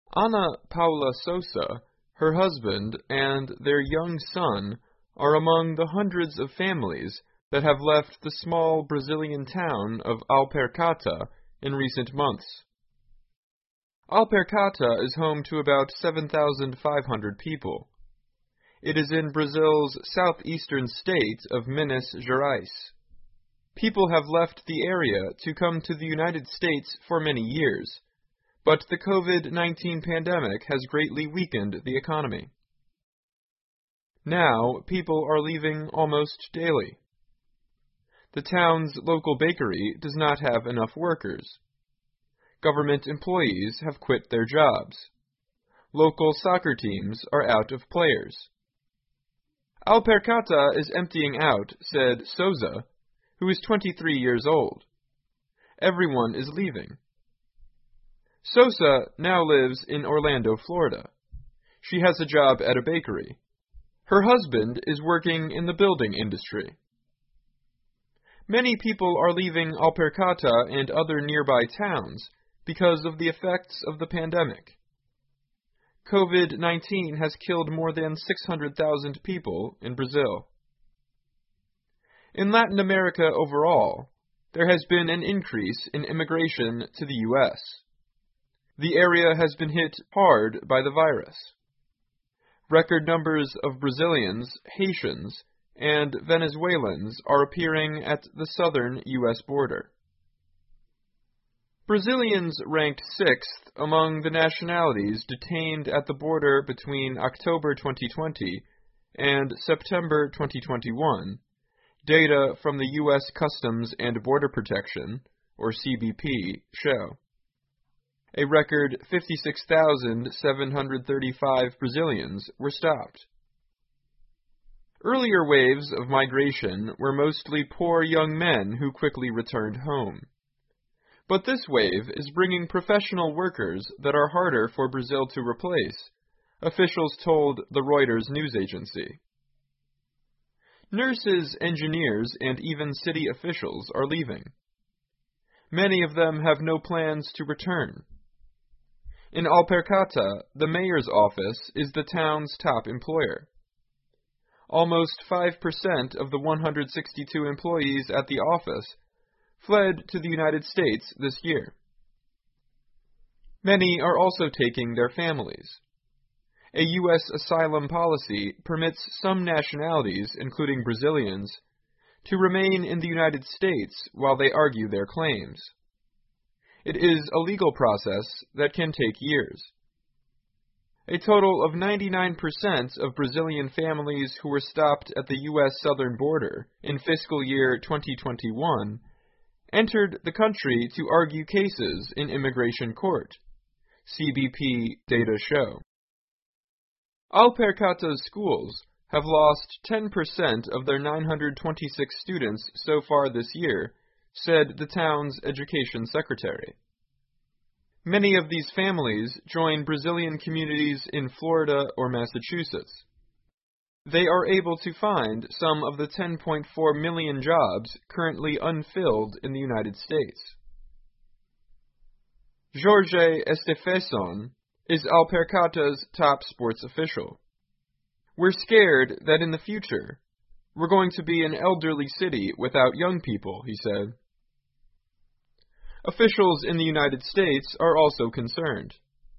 Ana Paula Sousa, her husband, and their young son are among the hundreds of families that have left the small Brazilian town of Alpercata in recent months. Alpercata is home to about 7,500 people. It is in Brazil's southeastern state of Minas Gerais. People have left the area to come to the United States for many years, but the COVID-19 pandemic has greatly weakened the economy. Now, people are leaving almost daily. The town's local bakery does not have enough workers. Government employees have quit their jobs. Local soccer teams are out of players. Alpercata is emptying out, said Sousa, who is 23 years old. Everyone is leaving. Sousa now lives in Orlando, Florida. She has a job at a bakery. Her husband is working in the building industry. Many people are leaving Alpercata and other nearby towns because of the effects of the pandemic. COVID-19 has killed more than 600,000 people in Brazil. In Latin America overall, there has been an increase in immigration to the U.S. The area has been hit hard by the virus. Record numbers of Brazilians, Haitians, and Venezuelans are appearing at the southern U.S. border. Brazilians ranked 6th among the nationalities detained at the border between October 2020 and September 2021, data from the U.S. Customs and Border Protection, or CBP, show. A record 56,735 Brazilians were stopped. Earlier waves of migration were mostly poor young men who quickly returned home. But this wave is bringing professional workers that are harder for Brazil to replace, officials told the Reuters news agency. Nurses, engineers, and even city officials are leaving. Many of them have no plans to return. In Alpercata, the mayor's office is the town's top employer. Almost 5% of the 162 employees at the office fled to the United States this year. Many are also taking their families. A U.S. asylum policy permits some nationalities, including Brazilians, to remain in the United States while they argue their claims. It is a legal process that can take years. A total of 99% of Brazilian families who were stopped at the U.S. southern border in fiscal year 2021 entered the country to argue cases in immigration court, CBP data show. Alpercata's schools have lost 10% of their 926 students so far this year, said the town's education secretary. Many of these families join Brazilian communities in Florida or Massachusetts. They are able to find some of the 10.4 million jobs currently unfilled in the United States. Jorge Estefesson is Alpercata's top sports official. We're scared that in the future, we're going to be an elderly city without young people, he said. Officials in the United States are also concerned.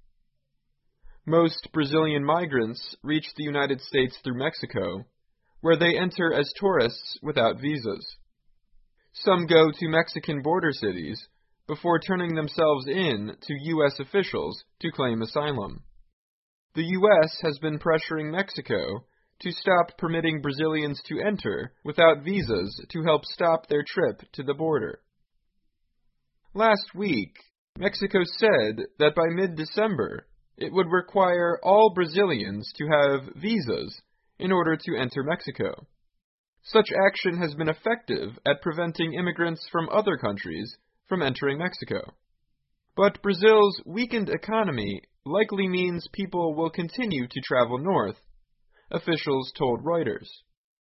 Most Brazilian migrants reach the United States through Mexico, where they enter as tourists without visas. Some go to Mexican border cities before turning themselves in to U.S. officials to claim asylum. The U.S. has been pressuring Mexico to stop permitting Brazilians to enter without visas to help stop their trip to the border. Last week, Mexico said that by mid-December, it would require all Brazilians to have visas in order to enter Mexico. Such action has been effective at preventing immigrants from other countries from entering Mexico. But Brazil's weakened economy likely means people will continue to travel north, officials told Reuters.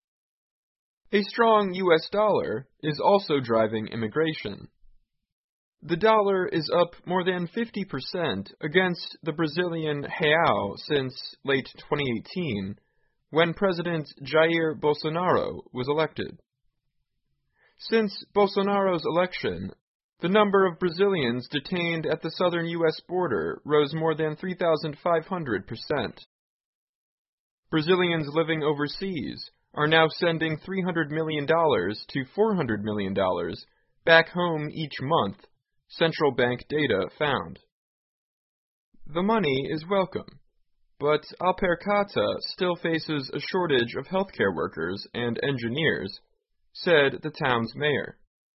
A strong U.S. dollar is also driving immigration. The dollar is up more than 50% against the Brazilian real since late 2018, when President Jair Bolsonaro was elected. Since Bolsonaro's election, the number of Brazilians detained at the southern U.S. border rose more than 3,500%. Brazilians living overseas are now sending $300 million to $400 million back home each month, central bank data found. The money is welcome, but Alpercata still faces a shortage of healthcare workers and engineers, said the town's mayor.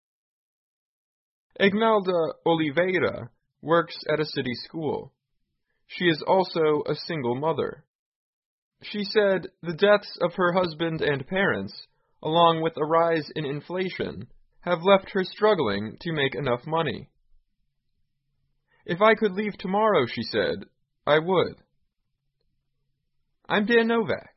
Ignalda Oliveira works at a city school. She is also a single mother. She said the deaths of her husband and parents, along with a rise in inflation, have left her struggling to make enough money. If I could leave tomorrow, she said, I would. I'm Dan Novak.